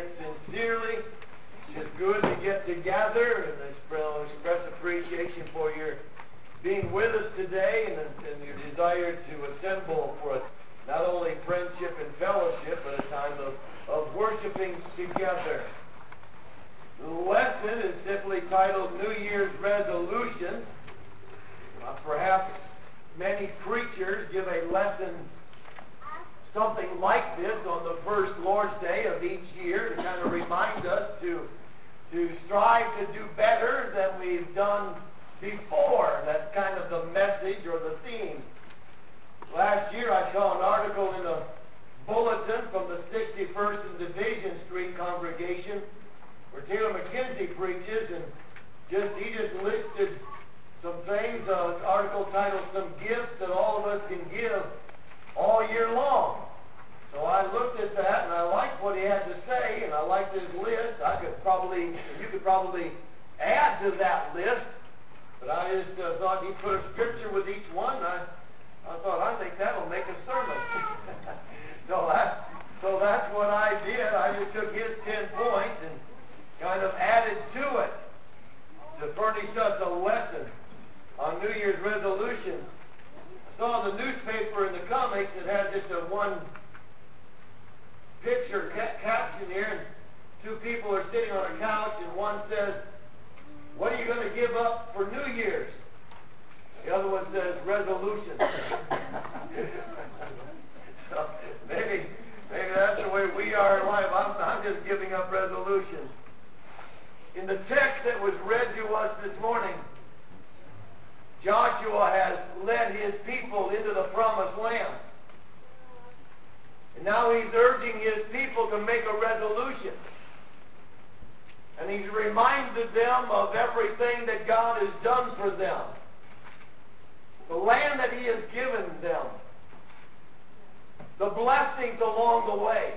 it sincerely. It's just good to get together and express appreciation for your being with us today and your desire to assemble for not only friendship and fellowship, but a time of worshiping together. The lesson is simply titled New Year's Resolution. Perhaps many preachers give a lesson something like this on the first Lord's Day of each year to kind of remind us to strive to do better than we've done before. That's kind of the message or the theme. Last year I saw an article in a bulletin from the 61st and Division Street congregation where Taylor McKenzie preaches, and he just listed some things, an article titled Some Gifts That All of Us Can Give All Year Long. So I looked at that and I liked what he had to say, and I liked his list. You could probably add to that list, but I just thought he put a scripture with each one. I thought, I think that'll make a sermon. So that's what I did. I just took his 10 points and kind of added to it to furnish us a lesson on New Year's resolutions. I saw in the newspaper in the comics that had just a one picture caption here, and two people are sitting on a couch, and one says, "What are you going to give up for New Year's?" The other one says, "Resolution." So maybe that's the way we are in life. I'm just giving up resolutions. In the text that was read to us this morning, Joshua has led his people into the promised land. And now he's urging his people to make a resolution. And he's reminded them of everything that God has done for them. The land that he has given them. The blessings along the way.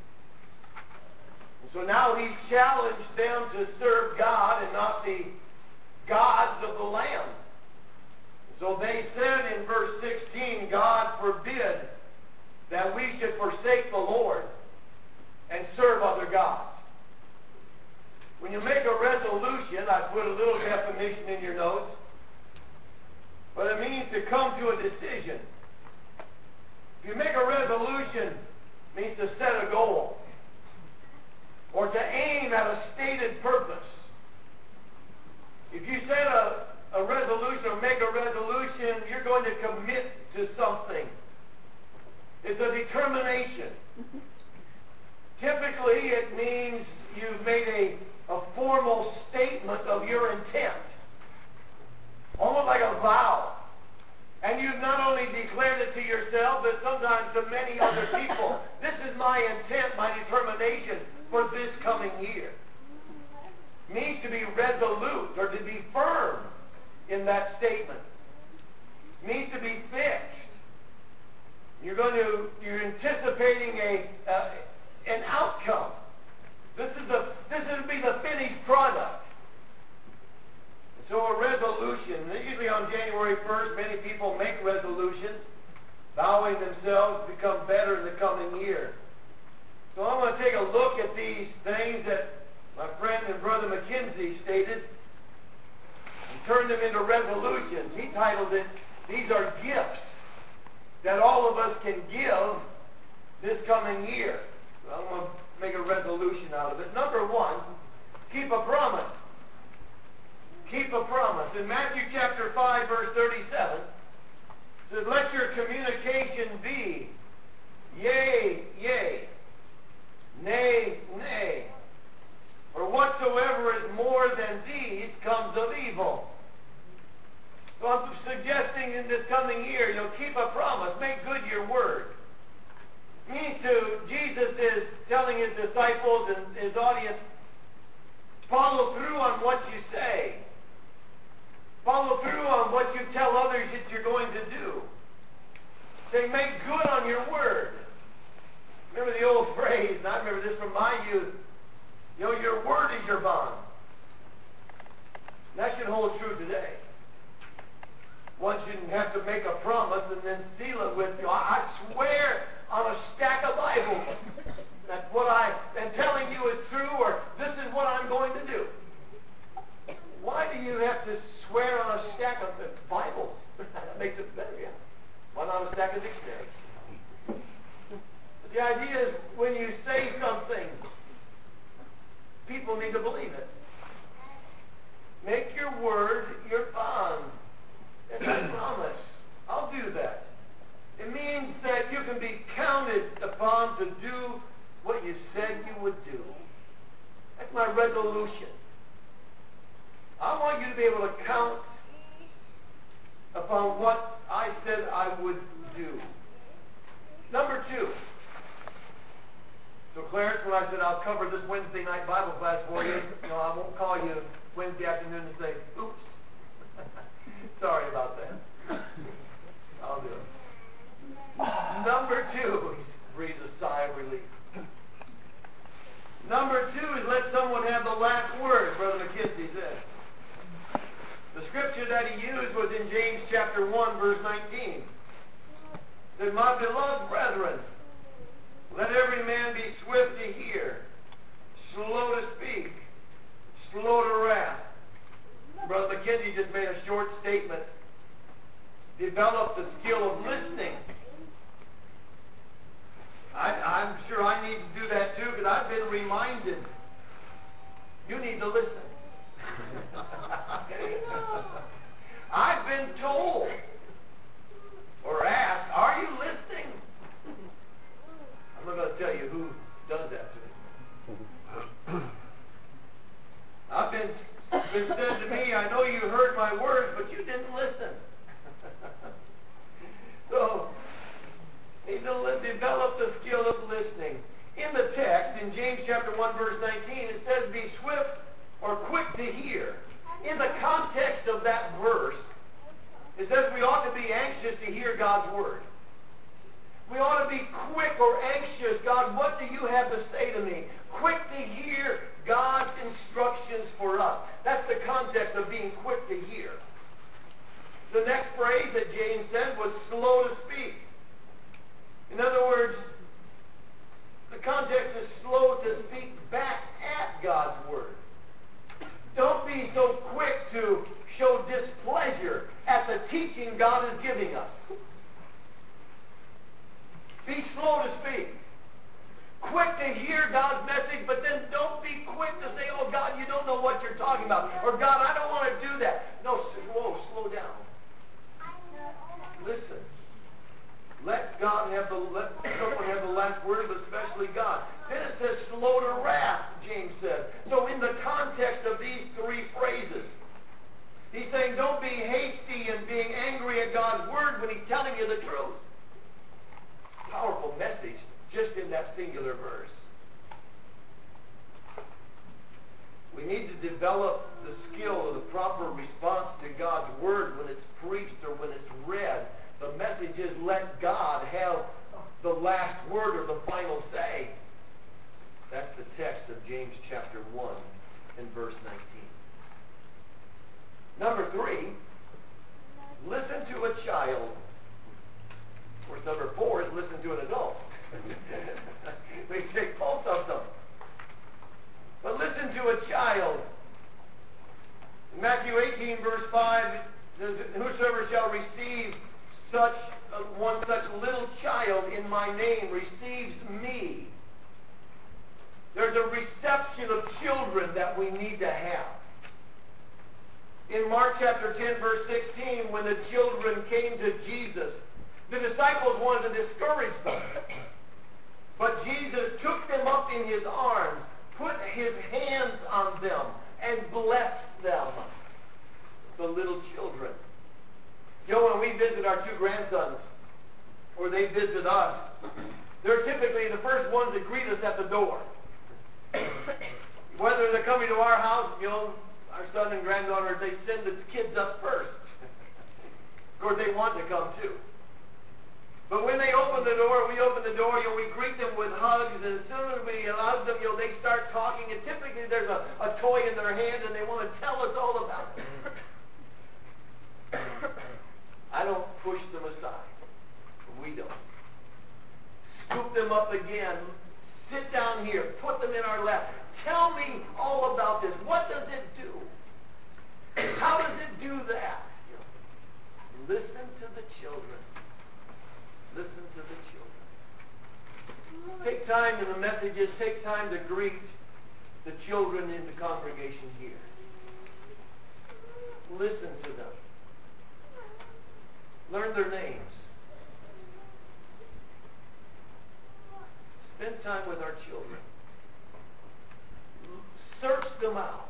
So now he's challenged them to serve God and not the gods of the land. So they said in verse 16, God forbid that we should forsake the Lord and serve other gods. When you make a resolution, I put a little definition in your notes, but it means to come to a decision. If you make a resolution, it means to set a goal or to aim at a stated purpose. If you set a resolution or make a resolution, you're going to commit to something. It's a determination. Typically, it means you've made a formal statement of your intent. Almost like a vow. And you've not only declared it to yourself, but sometimes to many other people. This is my intent, my determination for this coming year. It means to be resolute or to be firm in that statement. It means to be fixed. You're anticipating an outcome. This would be the finished product. So a resolution, usually on January 1st, many people make resolutions, vowing themselves to become better in the coming year. So I'm going to take a look at these things that my friend and brother McKenzie stated and turn them into resolutions. He titled it, "These are gifts that all of us can give this coming year." So I'm going to make a resolution out of it. Number one, keep a promise. Keep a promise. In Matthew chapter 5, verse 37, it says, "Let your communication be yea, yea, nay, nay. For whatsoever is more than these comes of evil." So I'm suggesting in this coming year, you'll keep a promise. Make good your word. It means Jesus is telling his disciples and his audience, follow through on what you say. Follow through on what you tell others that you're going to do. Say, make good on your word. Remember the old phrase, and I remember this from my youth, your word is your bond. And that should hold true today. One shouldn't have to make a promise and then seal it with, I swear on a stack of Bibles That's what I am telling you is true, or this is what I'm going to do. Why do you have to swear on a stack of Bibles? That makes it better, yeah. Why not a stack of dictionaries? But the idea is when you say something, people need to believe it. Make your word your bond. And I promise, I'll do that. It means that you can be counted upon to do what you said you would do. That's my resolution. I want you to be able to count upon what I said I would do. Number 2. So Clarence, when I said I'll cover this Wednesday night Bible class for you, I won't call you Wednesday afternoon and say, oops. Sorry about that. I'll do it. Number 2, breathe a sigh of relief. Number 2 is let someone have the last word, Brother McKenzie said. The scripture that he used was in James chapter 1, verse 19. It said, my beloved brethren, let every man be swift to hear, slow to speak, slow to wrath. Brother McKenzie just made a short statement. Develop the skill of listening. I'm sure I need to do that too, because I've been reminded. You need to listen. I've been told or asked, are you listening? I'm not going to tell you who does that to me. I've been said to me, I know you heard my words, but you didn't listen. So, need to develop the skill of listening. In the text, in James chapter 1, verse 19, it says, be swift or quick to hear. In the context of that verse, it says we ought to be anxious to hear God's word. We ought to be quick or anxious. God, what do you have to say to me? Quick to hear God's instructions for us. That's the context of being quick to hear. The next phrase that James said was slow to speak. In other words, the context is slow to speak back at God's word. Don't be so quick to show displeasure at the teaching God is giving us. Be slow to speak. Quick to hear God's message, but then don't be quick to say, oh, God, you don't know what you're talking about. Or, God, I don't want to do that. No, whoa, slow down. Listen. Let someone have the last word, but especially God. Then it says slow to wrath, James says. So in the context of these 3 phrases, he's saying don't be hasty and being angry at God's word when he's telling you the truth. Powerful message just in that singular verse. We need to develop the skill of the proper response to God's word when it's preached or when it's read. The message is let God have the last word or the final say. That's the text of James chapter 1 and verse 19. Number 3, listen to a child. Of course, number 4 is listen to an adult. We take both of them. But listen to a child. In Matthew 18, verse 5, it says, whosoever shall receive such little child in my name receives me. There's a reception of children that we need to have. In Mark chapter 10, verse 16, when the children came to Jesus, the disciples wanted to discourage them. But Jesus took them up in his arms, put his hands on them, and blessed them, the little children. You know, when we visit our 2 grandsons, or they visit us, they're typically the first ones that greet us at the door. Whether they're coming to our house, our son and granddaughter, they send the kids up first. Of course, they want to come too. But when they open the door, we open the door, we greet them with hugs, and as soon as we hug them, they start talking, and typically there's a toy in their hand, and they want to tell us all about it. I don't push them aside. We don't. Scoop them up again, sit down here, put them in our lap. Tell me all about this. What does it do? How does it do that? Listen to the children. Listen to the children. Take time in the messages. Take time to greet the children in the congregation here. Listen to them. Learn their names. Spend time with our children. Search them out.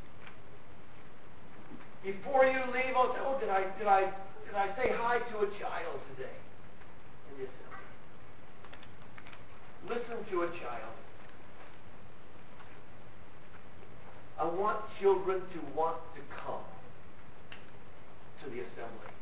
Before you leave, I'll say, oh, did I say hi to a child today in the assembly? Listen to a child. I want children to want to come to the assembly.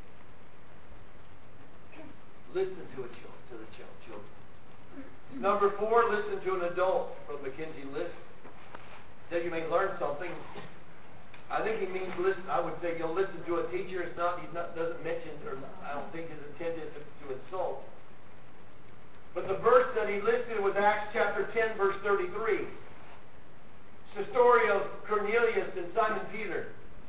Listen to the children. Number 4, listen to an adult from Mackenzie List. That you may learn something. I think he means listen. I would say you'll listen to a teacher. Doesn't mention, or I don't think his intent is to insult. But the verse that he listed was Acts chapter 10, verse 33. It's the story of Cornelius and Simon Peter.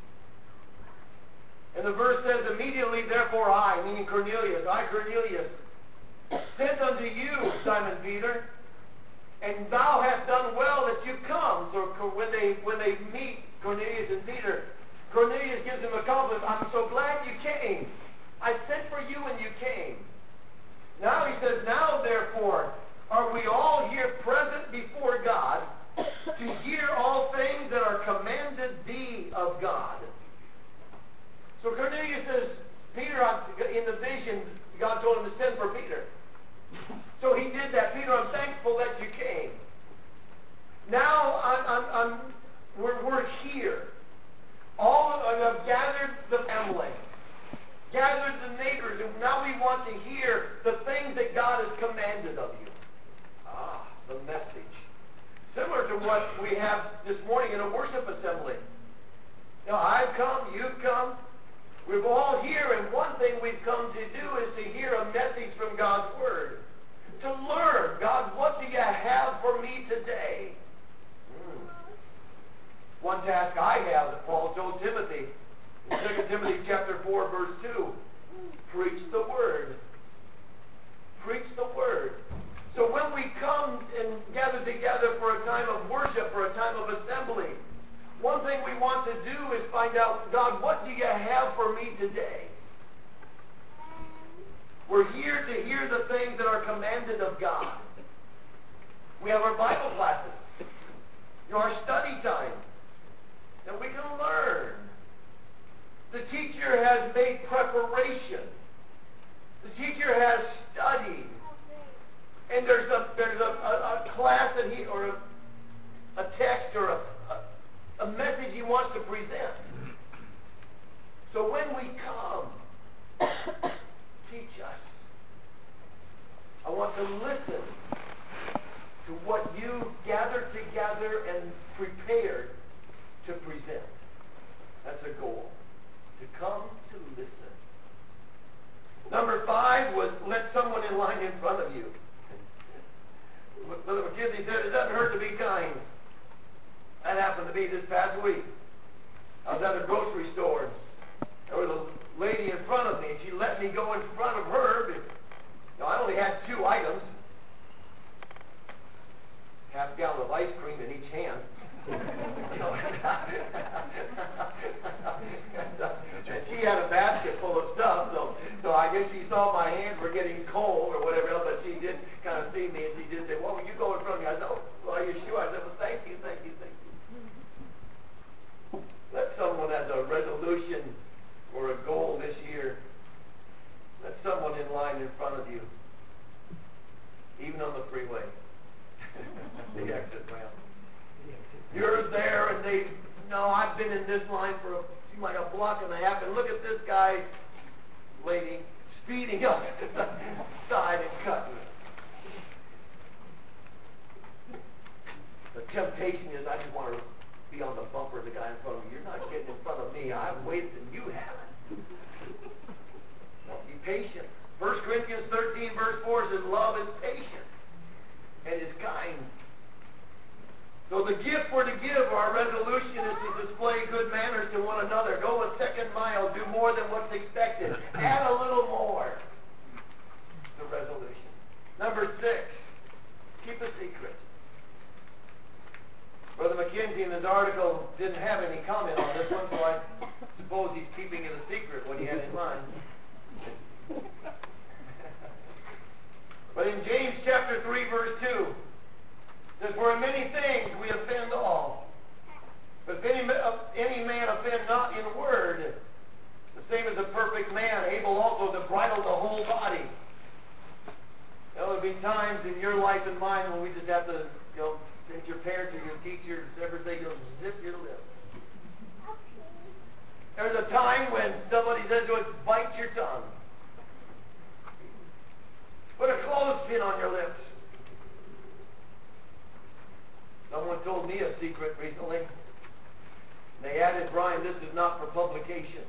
And the verse says, immediately therefore I, meaning Cornelius, I, Cornelius, sent unto you, Simon Peter, and thou hast done well that you come. So when they meet Cornelius and Peter, Cornelius gives him a compliment. I'm so glad you came. I sent for you and you came. Now he says, now therefore are we all here present before God to hear all things that are commanded thee of God. So Cornelius says, Peter, in the vision, God told him to send for Peter. So he did that. Peter, I'm thankful that you came. Now we're here. I've gathered the family, gathered the neighbors, and now we want to hear the things that God has commanded of you. The message. Similar to what we have this morning in a worship assembly. I've come, you've come. We're all here, and one thing we've come to do is to hear a message from God's Word. To learn, God, what do you have for me today? One task I have that Paul told Timothy in 2 Timothy chapter 4, verse 2. Preach the Word. Preach the Word. So when we come and gather together for a time of worship, for a time of assembly, one thing we want to do is find out, God, what do you have for me today? We're here to hear the things that are commanded of God. We have our Bible classes, our study time, that we can learn. The teacher has made preparation. The teacher has studied. And there's a class that or a text or a message he wants to present. So when we come, teach us. I want to listen to what you gathered together and prepared to present. That's a goal. To come to listen. Number 5 was let someone in line in front of you. Brother McKinsey said, it doesn't hurt to be kind. That happened to me this past week. I was at a grocery store. There was a lady in front of me, and she let me go in front of her. I only had 2 items. Half gallon of ice cream in each hand. And she had a basket full of stuff, so I guess she saw my hands were getting cold or whatever else, but she did kind of see me, and she did say, well, will you go in front of me? I said, oh, well, are you sure? I said, well, thank you. Let someone has a resolution or a goal this year. Let someone in line in front of you, even on the freeway. The exit ramp. You're there, and I've been in this line for seemed like a block and a half, and look at this guy, lady, speeding up to the side and cutting. The temptation is I just want to be on the bumper of the guy in front of me. You're not getting in front of me. I've waited and you haven't. No, be patient. 1 Corinthians 13, verse 4 says, love is patient. and is kind. So the gift we're to give, our resolution is to display good manners to one another. Go a second mile. Do more than what's expected. Add a little more. The resolution. Number 6, keep a secret. Brother McKenzie in his article didn't have any comment on this one, so I suppose he's keeping it a secret what he had in mind. But in James chapter 3, verse 2, it says, "For in many things we offend all. But if any man offend not in word, the same as a perfect man, able also to bridle the whole body." There will be times in your life and mine when we just have to, since your parents or your teachers ever say, zip your lip. There's a time when somebody says to us, bite your tongue. Put a clothespin on your lips. Someone told me a secret recently. They added, "Brian, this is not for publication."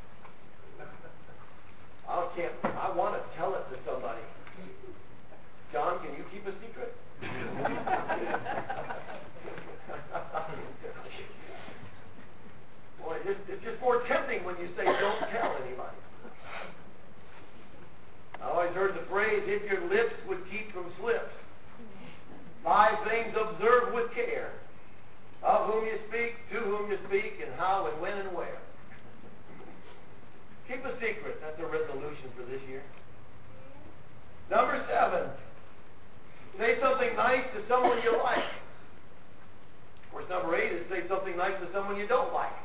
I want to tell it to somebody. John, can you keep a secret? Boy, it's just more tempting when you say, "Don't tell anybody." I always heard the phrase, "If your lips would keep from slips." 5 things observe with care. Of whom you speak, to whom you speak, and how and when and where. Keep a secret. That's a resolution for this year. Number 7, say something nice to someone you like. Of course, number 8 is say something nice to someone you don't like.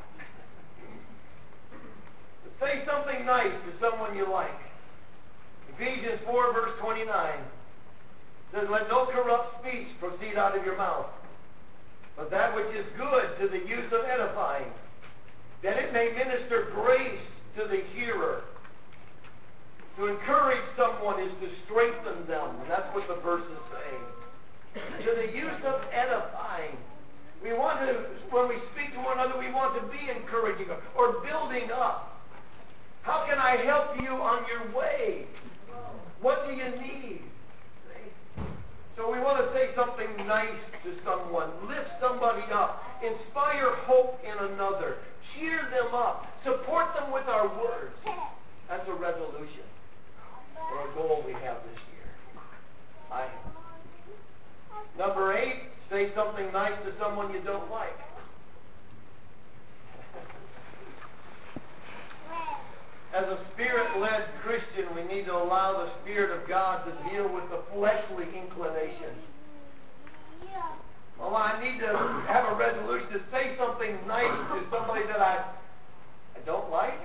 But say something nice to someone you like. Ephesians 4, verse 29 says, "Let no corrupt speech proceed out of your mouth, but that which is good to the use of edifying, that it may minister grace to the hearer." To encourage someone is to strengthen them, and that's what the verse is saying. To the use of edifying. We want to, when we speak to one another, we want to be encouraging or building up. How can I help you on your way? What do you need? So we want to say something nice to someone, lift somebody up, inspire hope in another, cheer them up, support them with our words. That's a resolution or a goal we have this year. Number 8, say something nice to someone you don't like. As a Spirit-led Christian, we need to allow the Spirit of God to deal with the fleshly inclinations. Well, I need to have a resolution to say something nice to somebody that I don't like.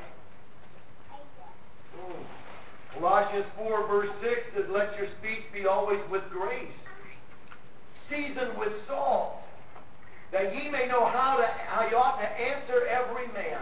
Colossians 4, verse 6 says, "Let your speech be always with grace, seasoned with salt, that ye may know how you ought to answer every man."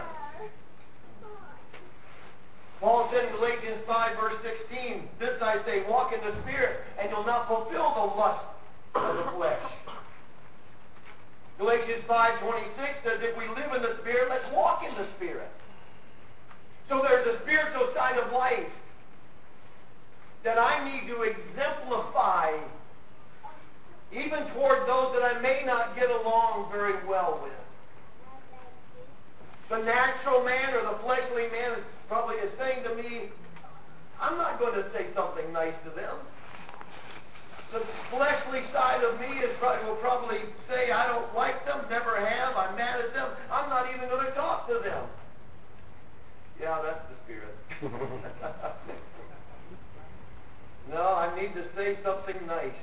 Paul said in Galatians 5, verse 16, "This I say, walk in the Spirit, and you'll not fulfill the lust of the flesh." Galatians 5:26 says, "If we live in the Spirit, let's walk in the Spirit." So there's a spiritual side of life that I need to exemplify even toward those that I may not get along very well with. The natural man or the fleshly man is saying to me, I'm not going to say something nice to them. The fleshly side of me will probably say, I don't like them, never have, I'm mad at them, I'm not even going to talk to them. Yeah, that's the Spirit. No, I need to say something nice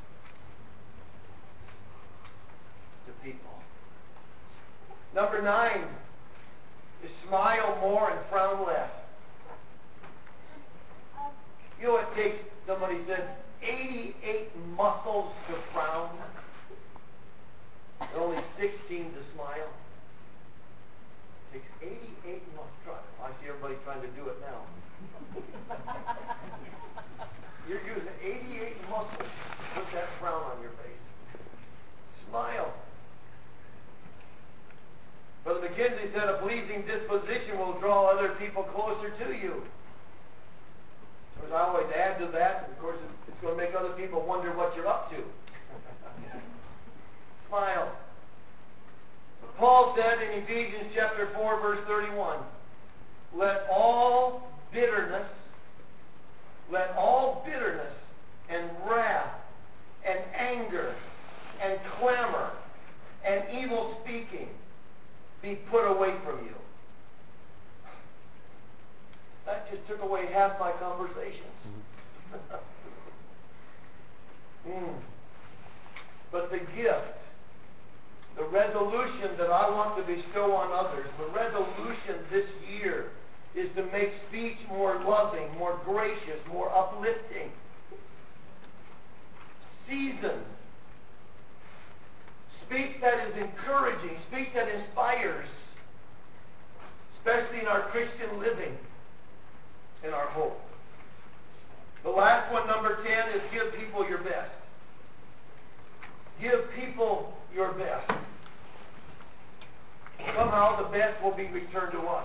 to people. Number 9 is smile more and frown less. You know, it takes, somebody said, 88 muscles to frown, and only 16 to smile. It takes 88 muscles. I see everybody trying to do it now. You're using 88 muscles to put that frown on your face. Smile. Brother McKenzie said a pleasing disposition will draw other people closer to you. Of course, I always add to that, and of course, it's going to make other people wonder what you're up to. Smile. Paul said in Ephesians chapter 4, verse 31, let all bitterness and wrath and anger and clamor and evil speaking be put away from you. That just took away half my conversations. But the gift, the resolution that I want to bestow on others, the resolution this year is to make speech more loving, more gracious, more uplifting, seasoned, speech that is encouraging, speech that inspires, especially in our Christian living and our hope. The last one, number 10, is give people your best. Give people your best. Somehow the best will be returned to us.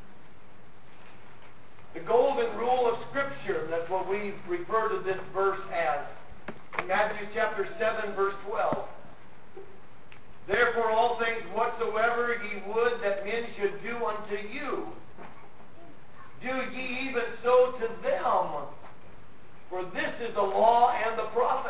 The golden rule of Scripture, that's what we refer to this verse as. In Matthew chapter 7, verse 12. Therefore all things whatsoever ye would that men should do unto you, do ye even so to them. For this is the law and the prophets.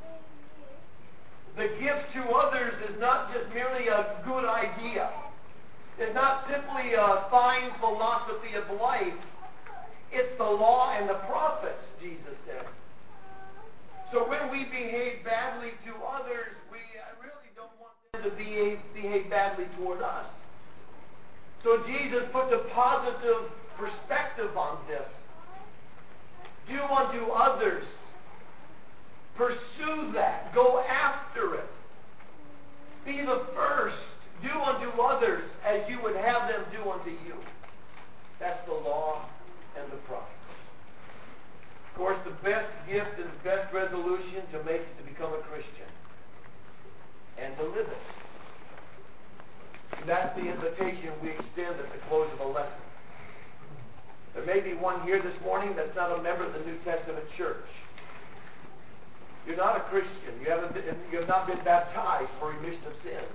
The gift to others is not just merely a good idea. It's not simply a fine philosophy of life. It's the law and the prophets, Jesus said. So when we behave badly to others, we really don't want them to behave badly toward us. So Jesus puts a positive perspective on this. Do unto others. Pursue that. Go after it. Be the first. Do unto others as you would have them do unto you. That's the law and the prophets. Of course, the best gift and the best resolution to make is to become a Christian and to live it. And that's the invitation we extend at the close of a lesson. There may be one here this morning that's not a member of the New Testament church. You're not a Christian. You have not been baptized for remission of sins.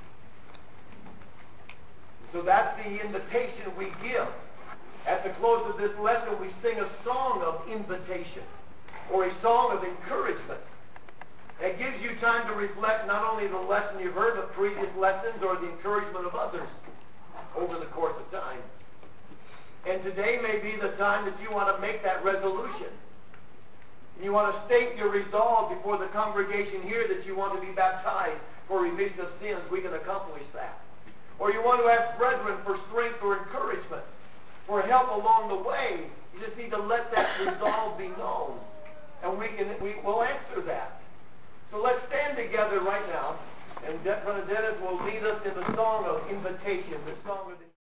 So that's the invitation we give. At the close of this lesson, we sing a song of invitation or a song of encouragement. It gives you time to reflect not only the lesson you've heard, but previous lessons or the encouragement of others over the course of time. And today may be the time that you want to make that resolution. You want to state your resolve before the congregation here that you want to be baptized for remission of sins. We can accomplish that. Or you want to ask brethren for strength or encouragement, for help along the way. You just need to let that resolve be known. And we'll answer that. So let's stand together right now. And Brother Dennis will lead us in the song of invitation, the song of